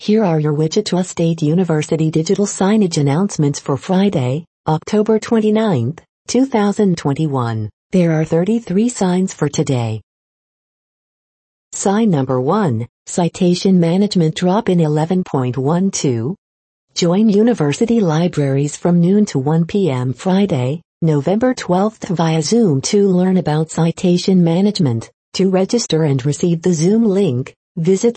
Here are your Wichita State University digital signage announcements for Friday, October 29, 2021. There are 33 signs for today. Sign number 1, Citation Management Drop-in 11.12. Join university libraries from noon to 1 p.m. Friday, November 12th via Zoom to learn about citation management. To register and receive the Zoom link, visit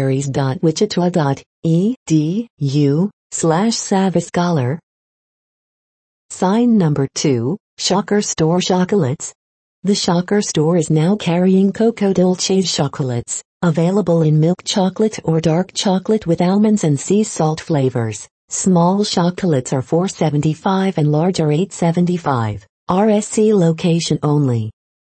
libraries.wichita.edu/SavvyScholar. Sign number 2, Shocker Store Chocolates. The Shocker Store is now carrying Coco Dolce's chocolates, available in milk chocolate or dark chocolate with almonds and sea salt flavors. Small chocolates are $4.75 and large are $8.75. RSC location only.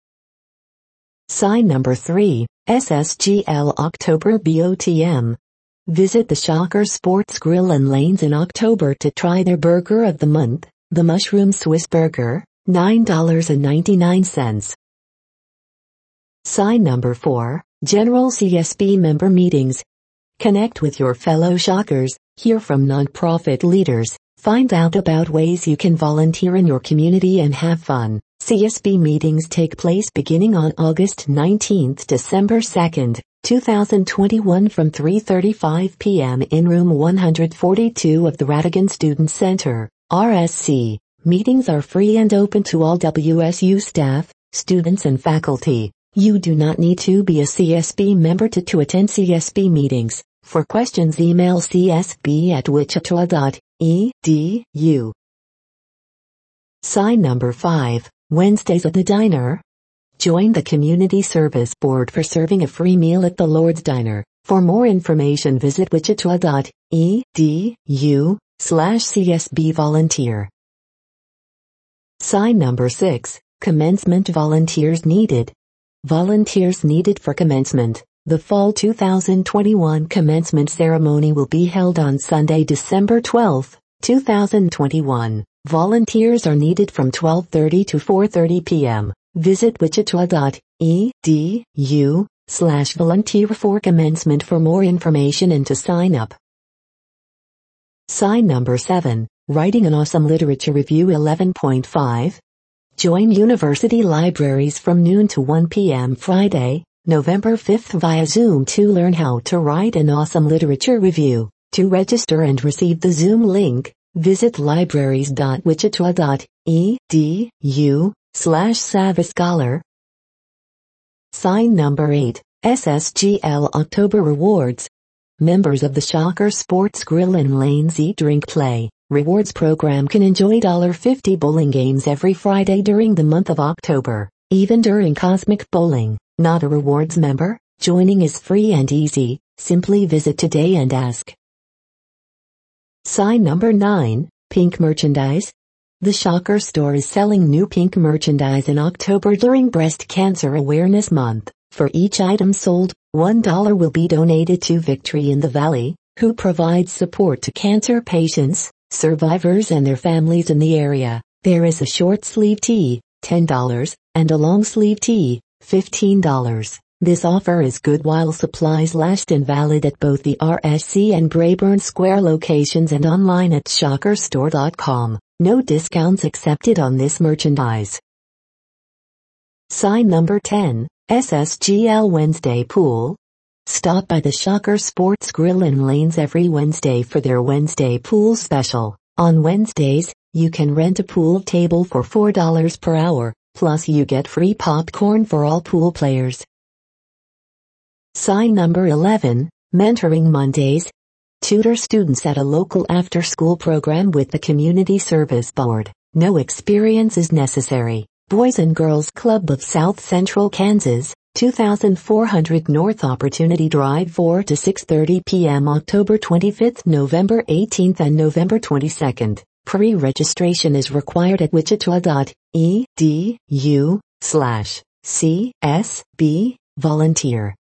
Sign number 3, SSGL October BOTM. Visit the Shocker Sports Grill and Lanes in October to try their burger of the month, the Mushroom Swiss Burger, $9.99. Sign number 4, General CSB Member Meetings. Connect with your fellow Shockers, hear from nonprofit leaders, find out about ways you can volunteer in your community and have fun. CSB meetings take place beginning on August 19 to December 2, 2021 from 3:35 p.m. in room 142 of the Radigan Student Center, RSC. Meetings are free and open to all WSU staff, students and faculty. You do not need to be a CSB member to attend CSB meetings. For questions, email csb@wichita.edu. Sign number 5, Wednesdays at the Diner. Join the Community Service Board for serving a free meal at the Lord's Diner. For more information, visit wichita.edu/CSB volunteer. Sign number 6, Commencement Volunteers Needed. Volunteers needed for commencement. The Fall 2021 commencement ceremony will be held on Sunday, December 12, 2021. Volunteers are needed from 12:30 to 4:30 p.m. Visit wichita.edu/volunteer for commencement for more information and to sign up. Sign number 7, Writing an Awesome Literature Review 11.5. Join university libraries from noon to 1 p.m. Friday, November 5th via Zoom to learn how to write an awesome literature review. To register and receive the Zoom link, visit libraries.wichita.edu/SavvyScholar. Sign number 8, SSGL October Rewards. Members of the Shocker Sports Grill and Lanes Eat Drink Play Rewards program can enjoy $50 bowling games every Friday during the month of October, even during Cosmic Bowling. Not a rewards member? Joining is free and easy. Simply visit today and ask. Sign number 9, Pink Merchandise. The Shocker Store is selling new pink merchandise in October during Breast Cancer Awareness Month. For each item sold, $1 will be donated to Victory in the Valley, who provides support to cancer patients, survivors and their families in the area. There is a short sleeve tee, $10, and a long sleeve tee, $15. This offer is good while supplies last and valid at both the RSC and Brayburn Square locations and online at shockerstore.com. No discounts accepted on this merchandise. Sign number 10, SSGL Wednesday Pool. Stop by the Shocker Sports Grill and Lanes every Wednesday for their Wednesday Pool Special. On Wednesdays, you can rent a pool table for $4 per hour, plus you get free popcorn for all pool players. Sign number 11, Mentoring Mondays. Tutor students at a local after-school program with the Community Service Board. No experience is necessary. Boys and Girls Club of South Central Kansas, 2400 North Opportunity Drive 4 to 6:30 p.m. October 25th, November 18th and November 22nd. Pre-registration is required at wichita.edu/CSB volunteer.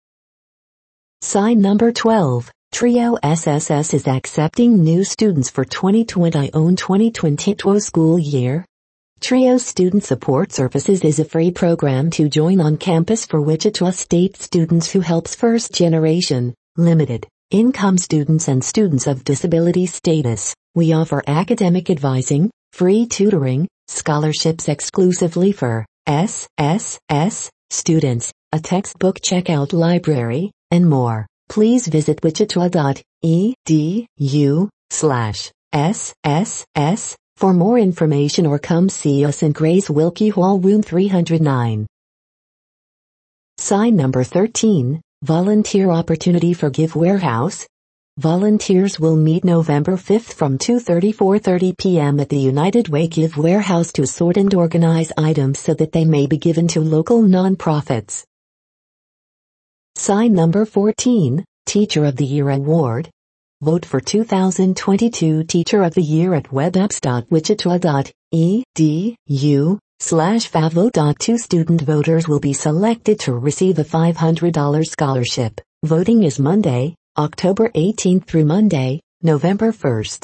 Sign number 12, Trio SSS is accepting new students for 2021-2022 school year. Trio Student Support Services is a free program to join on campus for Wichita State students who helps first-generation, limited, income students and students of disability status. We offer academic advising, free tutoring, scholarships exclusively for SSS students, a textbook checkout library, and more. Please visit wichita.edu/SSS for more information or come see us in Grace Wilkie Hall room 309. Sign number 13, Volunteer Opportunity for Give Warehouse. Volunteers will meet November 5th from 2:30–4:30 p.m. at the United Way Give Warehouse to sort and organize items so that they may be given to local nonprofits. Sign number 14, Teacher of the Year Award. Vote for 2022 Teacher of the Year at webapps.wichita.edu/favote. Student voters will be selected to receive a $500 scholarship. Voting is Monday, October 18th through Monday, November 1st.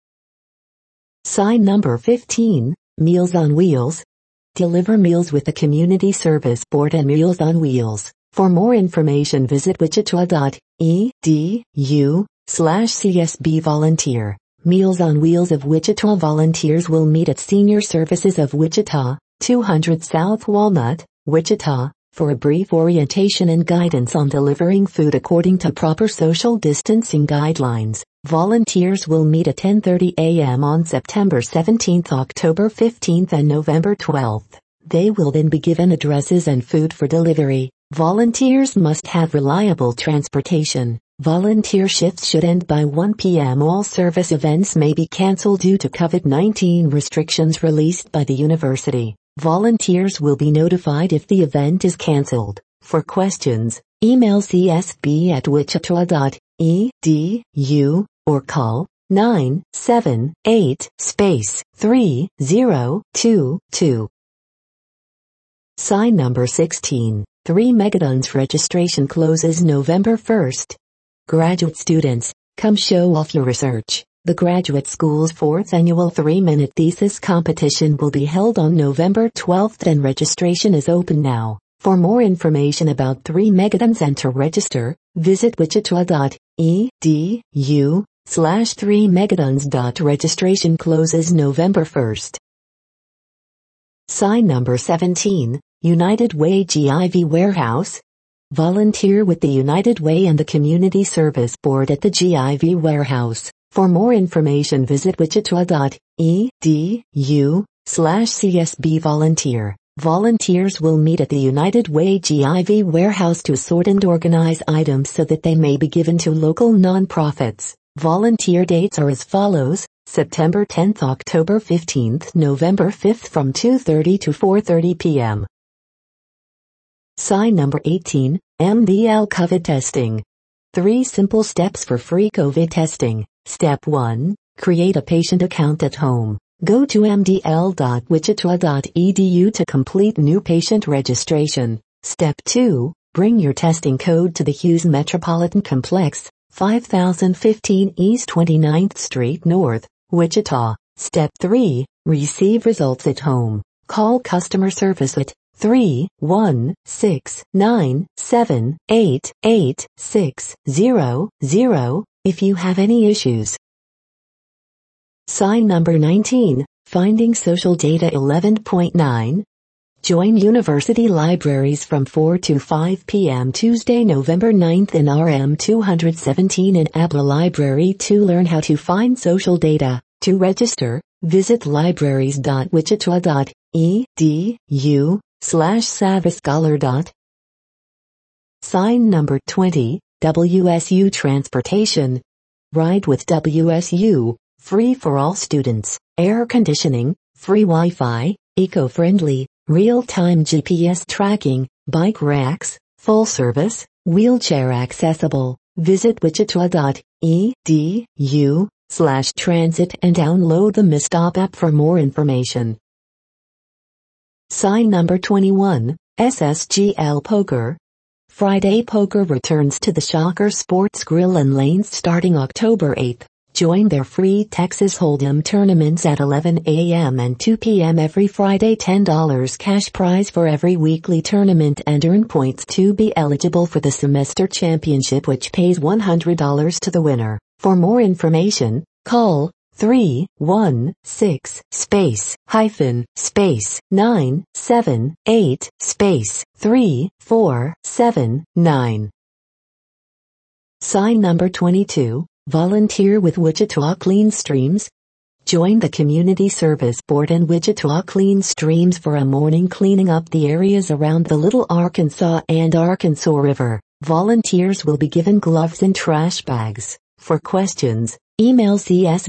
Sign number 15, Meals on Wheels. Deliver meals with the Community Service Board and Meals on Wheels. For more information visit wichita.edu/CSB Volunteer. Meals on Wheels of Wichita volunteers will meet at Senior Services of Wichita, 200 South Walnut, Wichita, for a brief orientation and guidance on delivering food according to proper social distancing guidelines. Volunteers will meet at 10:30 a.m. on September 17th, October 15th, and November 12th. They will then be given addresses and food for delivery. Volunteers must have reliable transportation. Volunteer shifts should end by 1 p.m. All service events may be canceled due to COVID-19 restrictions released by the university. Volunteers will be notified if the event is canceled. For questions, email csb@wichita.edu or call 978-3022. Sign number 16. 3 Megatons registration closes November 1st. Graduate students, come show off your research. The Graduate School's 4th annual 3-minute thesis competition will be held on November 12th and registration is open now. For more information about 3 Megatons and to register, visit wichita.edu/3megatons. Registration closes November 1st. Sign number 17, United Way GIV Warehouse. Volunteer with the United Way and the Community Service Board at the GIV Warehouse. For more information visit wichita.edu/CSB Volunteer. Volunteers will meet at the United Way GIV Warehouse to sort and organize items so that they may be given to local nonprofits. Volunteer dates are as follows: September 10th, October 15th, November 5th from 2:30 to 4:30 p.m. Sign number 18, MDL COVID testing. 3 simple steps for free COVID testing. Step 1, create a patient account at home. Go to mdl.wichita.edu to complete new patient registration. Step 2, bring your testing code to the Hughes Metropolitan Complex, 5015 East 29th Street North, Wichita. Step 3, receive results at home. Call customer service at 316-978-8600 if you have any issues. Sign number 19, Finding Social Data 11.9. Join university libraries from 4 to 5 p.m. Tuesday, November 9th in RM 217 in Abla Library to learn how to find social data. To register, visit libraries.wichita.edu/SavasScholar. Sign number 20, WSU Transportation. Ride with WSU, free for all students, air conditioning, free Wi-Fi, eco-friendly, real-time GPS tracking, bike racks, full service, wheelchair accessible. Visit wichita.edu/transit and download the MyStop app for more information. Sign number 21, SSGL Poker. Friday Poker returns to the Shocker Sports Grill and Lanes starting October 8th. Join their free Texas Hold'em tournaments at 11 a.m. and 2 p.m. every Friday. $10 cash prize for every weekly tournament and earn points to be eligible for the semester championship, which pays $100 to the winner. For more information, call 316-978-3479. Sign number 22. Volunteer with Wichita Clean Streams. Join the Community Service Board and Wichita Clean Streams for a morning cleaning up the areas around the Little Arkansas and Arkansas River. Volunteers will be given gloves and trash bags. For questions, email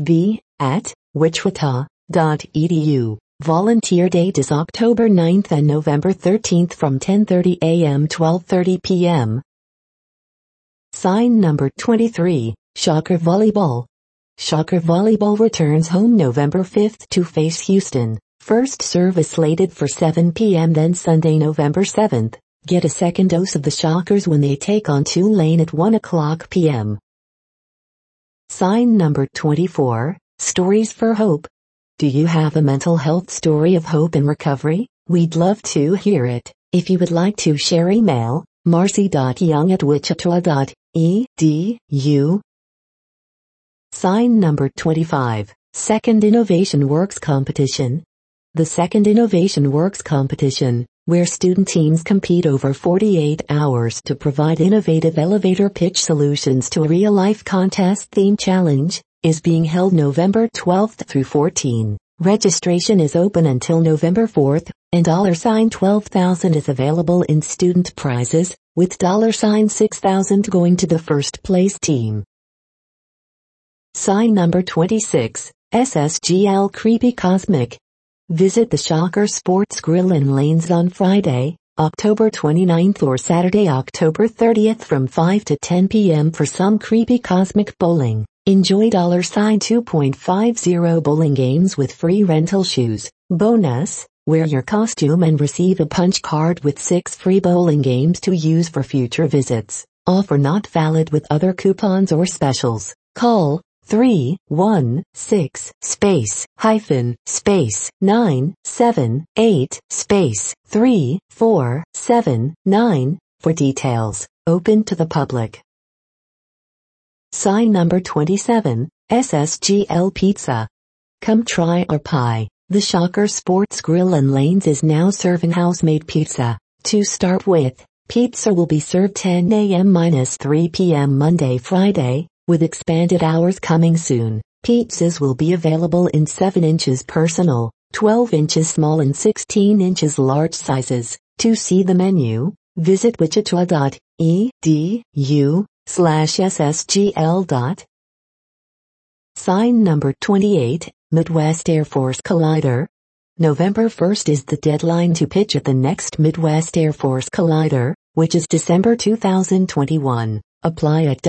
csb@wichita.edu. Volunteer date is October 9th and November 13th from 10:30 a.m. 12:30 p.m. Sign number 23. Shocker Volleyball. Shocker Volleyball returns home November 5th to face Houston. First serve is slated for 7 p.m. then Sunday, November 7th. Get a second dose of the Shockers when they take on Tulane at 1 o'clock p.m. Sign number 24. Stories for Hope. Do you have a mental health story of hope and recovery? We'd love to hear it. If you would like to share, email marcy.young@wichita.edu. Sign number 25. Second Innovation Works Competition. The Second Innovation Works Competition, where student teams compete over 48 hours to provide innovative elevator pitch solutions to a real-life contest-themed challenge, is being held November 12th through 14. Registration is open until November 4th, and $12,000 is available in student prizes, with $6,000 going to the first place team. Sign number 26. SSGL Creepy Cosmic. Visit the Shocker Sports Grill in Lanes on Friday, October 29th or Saturday, October 30th from 5 to 10 p.m. for some creepy cosmic bowling. Enjoy $2.50 bowling games with free rental shoes. Bonus, wear your costume and receive a punch card with 6 free bowling games to use for future visits. Offer not valid with other coupons or specials. Call 316-978-3479 for details. Open to the public. Sign number 27. SSGL Pizza. Come try our pie. The Shocker Sports Grill in Lanes is now serving house-made pizza. To start with, pizza will be served 10 a.m.-3 p.m. Monday, Friday, with expanded hours coming soon. Pizzas will be available in 7 inches personal, 12 inches small and 16 inches large sizes. To see the menu, visit wichita.edu/ssgl. Sign number 28. Midwest Air Force Collider. November 1st is the deadline to pitch at the next Midwest Air Force Collider, which is December 2021. Apply at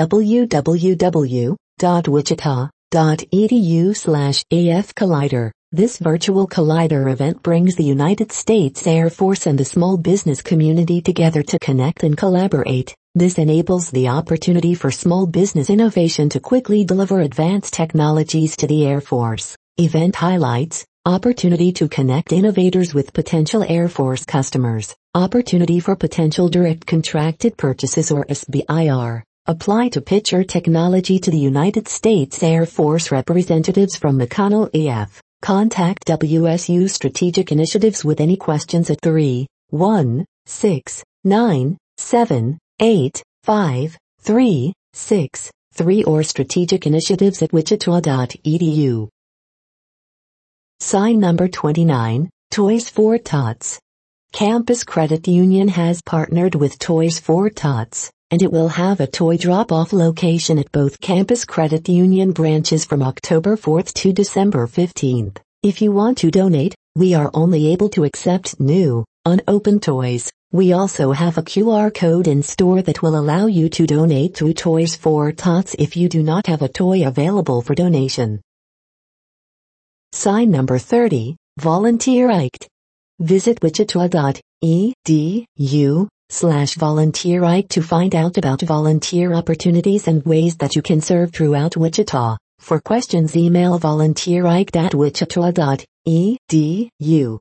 www.wichita.edu/AF Collider. This virtual collider event brings the United States Air Force and the small business community together to connect and collaborate. This enables the opportunity for small business innovation to quickly deliver advanced technologies to the Air Force. Event highlights: opportunity to connect innovators with potential Air Force customers, opportunity for potential direct contracted purchases or SBIR. Apply to pitch your technology to the United States Air Force representatives from McConnell AF. Contact WSU Strategic Initiatives with any questions at 316-978-5363 or strategicinitiatives@wichita.edu. Sign number 29. Toys for Tots. Campus Credit Union has partnered with Toys for Tots, and it will have a toy drop-off location at both Campus Credit Union branches from October 4th to December 15th. If you want to donate, we are only able to accept new, unopened toys. We also have a QR code in store that will allow you to donate to Toys for Tots if you do not have a toy available for donation. Sign number 30. Volunteer Iked. Visit wichita.edu/volunteer Iked to find out about volunteer opportunities and ways that you can serve throughout Wichita. For questions, email volunteerike@wichita.edu.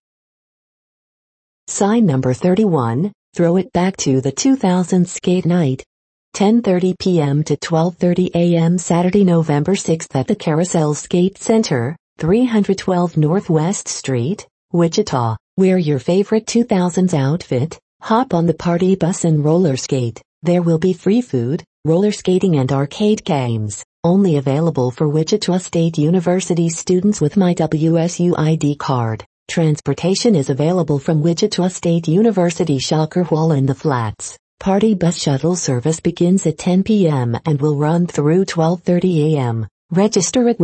Sign number 31, throw it back to the 2000 skate night. 10:30 p.m. to 12:30 a.m. Saturday, November 6th at the Carousel Skate Center, 312 Northwest Street, Wichita. Wear your favorite 2000s outfit, hop on the party bus and roller skate. There will be free food, roller skating and arcade games. Only available for Wichita State University students with My WSU ID card. Transportation is available from Wichita State University Shocker Hall in the Flats. Party bus shuttle service begins at 10 p.m. and will run through 12:30 a.m. Register at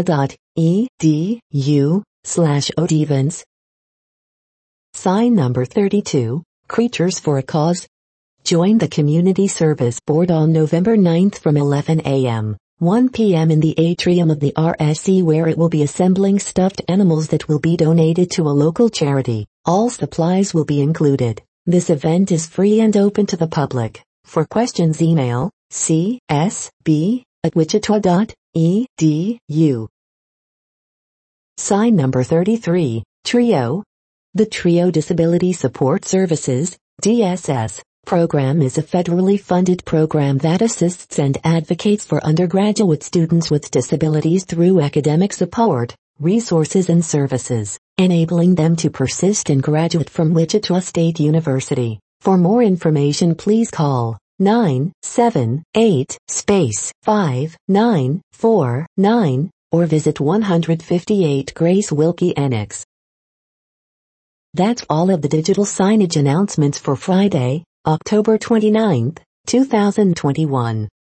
wichita.edu/odevents. Sign number 32, Creatures for a Cause. Join the Community Service Board on November 9th from 11 a.m. 1 p.m. in the atrium of the RSC, where it will be assembling stuffed animals that will be donated to a local charity. All supplies will be included. This event is free and open to the public. For questions, email csb@wichita.edu. Sign number 33, TRIO. The TRIO Disability Support Services, DSS, program is a federally funded program that assists and advocates for undergraduate students with disabilities through academic support, resources and services, enabling them to persist and graduate from Wichita State University. For more information, please call 978-5949 or visit 158 Grace Wilkie Annex. That's all of the digital signage announcements for Friday, October 29, 2021.